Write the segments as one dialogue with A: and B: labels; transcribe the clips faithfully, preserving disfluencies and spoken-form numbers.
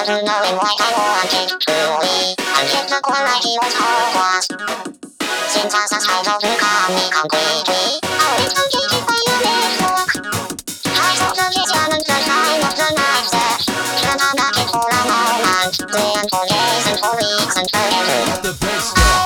A: to knowing what I wanted truly, and hit the core like he was Hogwarts. Synthesis has overcome me completely. Oh, it's completed by your network. I saw the vision and the sign of the next step. Then I'm back in for a moment. Then for days and for weeks and forever.
B: The best stuff.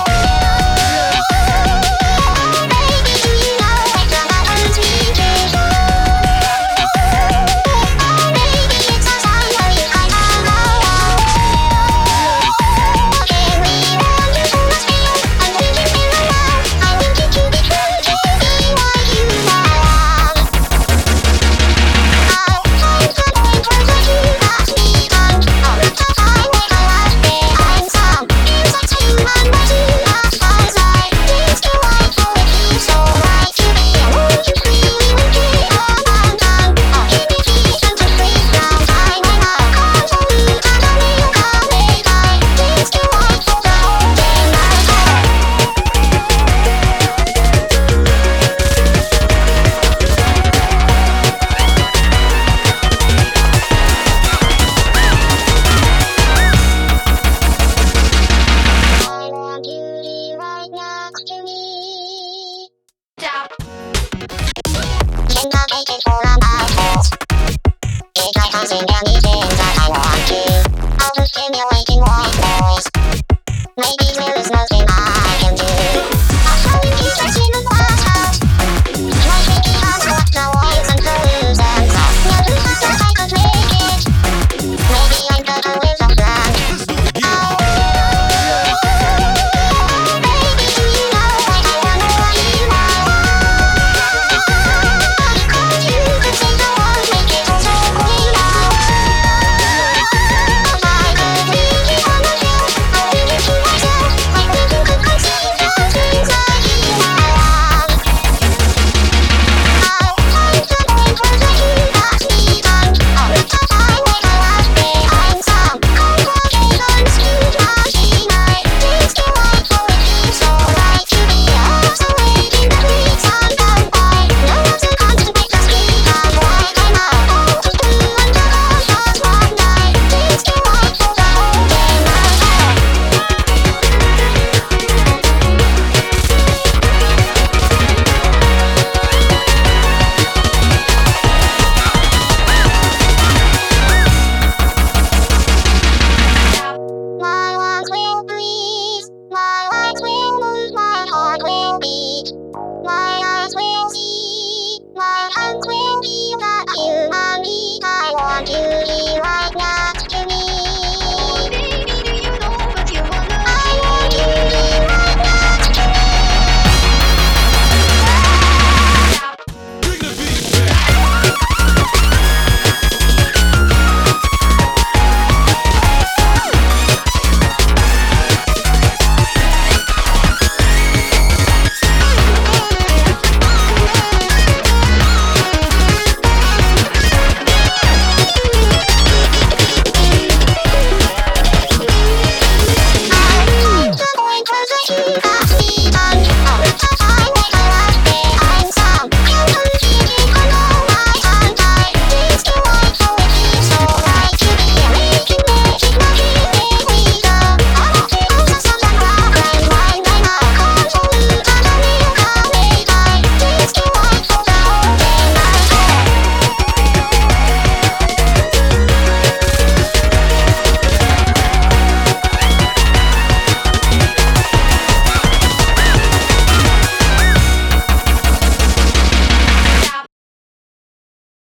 A: For a battle, it's like something that needs